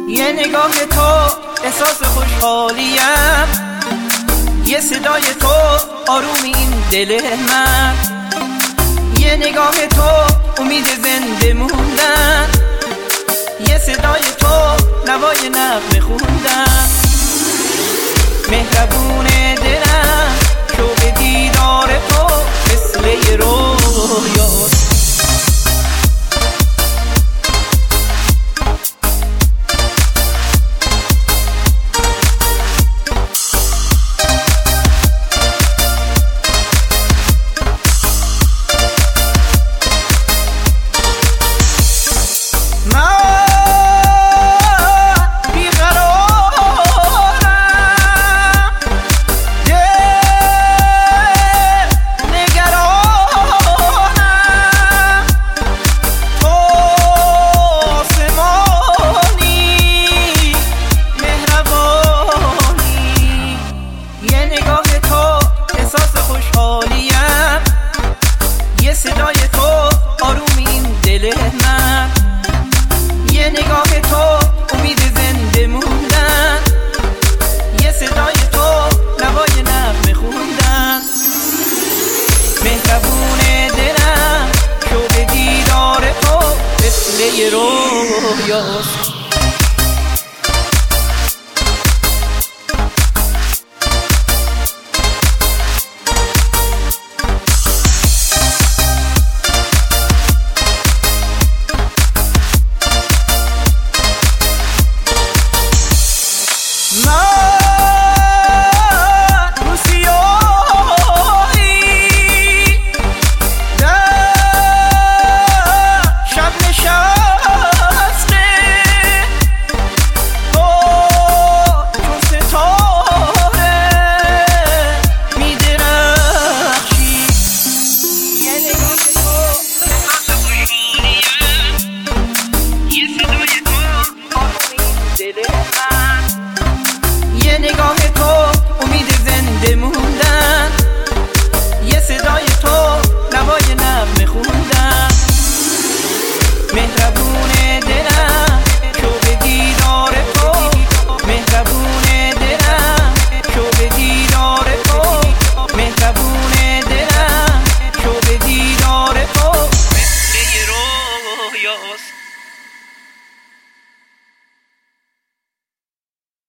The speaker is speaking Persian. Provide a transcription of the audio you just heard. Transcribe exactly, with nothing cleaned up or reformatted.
یه نگاه تو احساس خوشحالیم، یه صدای تو آروم این دل من، یه نگاه تو امید زنده موندن، یه صدای تو نوای نغمه خوندن. مهربون دلم شوق دیدار تو مثل یه رویاست. یه صدای تو آروم این دل من، یه نگاه تو امید زنده موندن، یه صدای تو نوای نغمه خوندن. مهربون دلم شوق دیدار تو مثل یه رویاست.